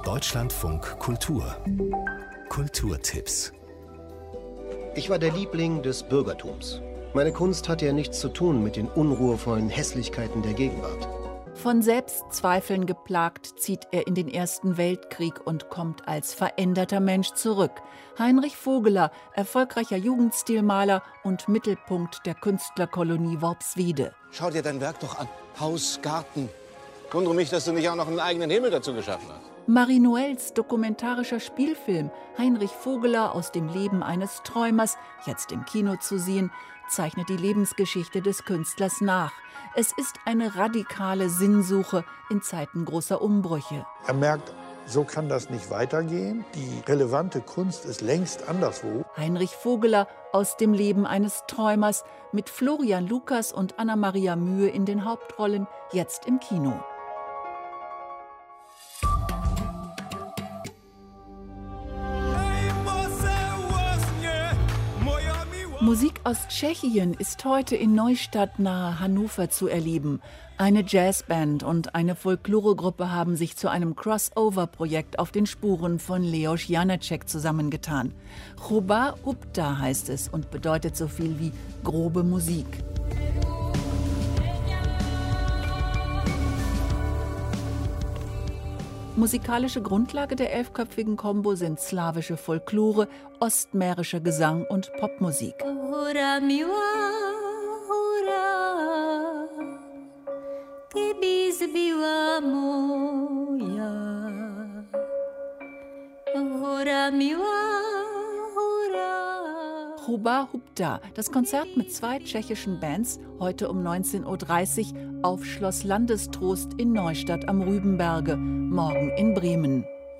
Deutschlandfunk Kultur. Kulturtipps. Ich war der Liebling des Bürgertums. Meine Kunst hatte ja nichts zu tun mit den unruhevollen Hässlichkeiten der Gegenwart. Von Selbstzweifeln geplagt zieht er in den Ersten Weltkrieg und kommt als veränderter Mensch zurück. Heinrich Vogeler, erfolgreicher Jugendstilmaler und Mittelpunkt der Künstlerkolonie Worpswede. Schau dir dein Werk doch an. Haus, Garten. Wundere mich, dass du nicht auch noch einen eigenen Himmel dazu geschaffen hast. Marie Noëls dokumentarischer Spielfilm Heinrich Vogeler aus dem Leben eines Träumers, jetzt im Kino zu sehen, zeichnet die Lebensgeschichte des Künstlers nach. Es ist eine radikale Sinnsuche in Zeiten großer Umbrüche. Er merkt, so kann das nicht weitergehen. Die relevante Kunst ist längst anderswo. Heinrich Vogeler aus dem Leben eines Träumers mit Florian Lucas und Anna-Maria Mühe in den Hauptrollen, jetzt im Kino. Musik aus Tschechien ist heute in Neustadt nahe Hannover zu erleben. Eine Jazzband und eine Folkloregruppe haben sich zu einem Crossover-Projekt auf den Spuren von Leos Janáček zusammengetan. Hudba Hudba heißt es und bedeutet so viel wie grobe Musik. Musikalische Grundlage der 11-köpfigen Combo sind slawische Folklore, ostmährischer Gesang und Popmusik. Hudba Hudba, das Konzert mit 2 tschechischen Bands, heute um 19.30 Uhr auf Schloss Landestrost in Neustadt am Rübenberge, morgen in Bremen.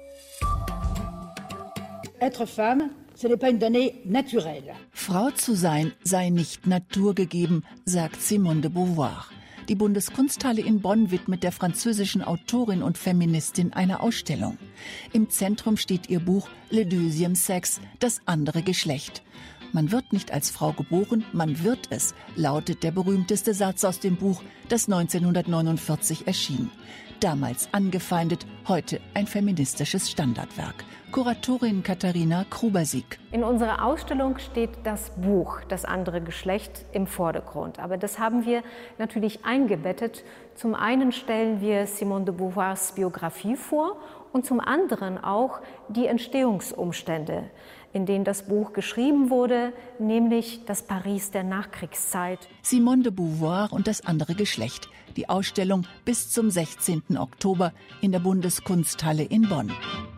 Être femme, ce n'est pas une donnée naturelle. Frau zu sein sei nicht naturgegeben, sagt Simone de Beauvoir. Die Bundeskunsthalle in Bonn widmet der französischen Autorin und Feministin eine Ausstellung. Im Zentrum steht ihr Buch Le Deuxième Sexe, das andere Geschlecht. Man wird nicht als Frau geboren, man wird es, lautet der berühmteste Satz aus dem Buch, das 1949 erschien. Damals angefeindet, heute ein feministisches Standardwerk. Kuratorin Katharina Krubersieg. In unserer Ausstellung steht das Buch Das andere Geschlecht im Vordergrund. Aber das haben wir natürlich eingebettet. Zum einen stellen wir Simone de Beauvoirs Biografie vor und zum anderen auch die Entstehungsumstände, in denen das Buch geschrieben wurde, nämlich das Paris der Nachkriegszeit. Simone de Beauvoir und das andere Geschlecht. Die Ausstellung bis zum 16. Oktober in der Bundeskunsthalle in Bonn.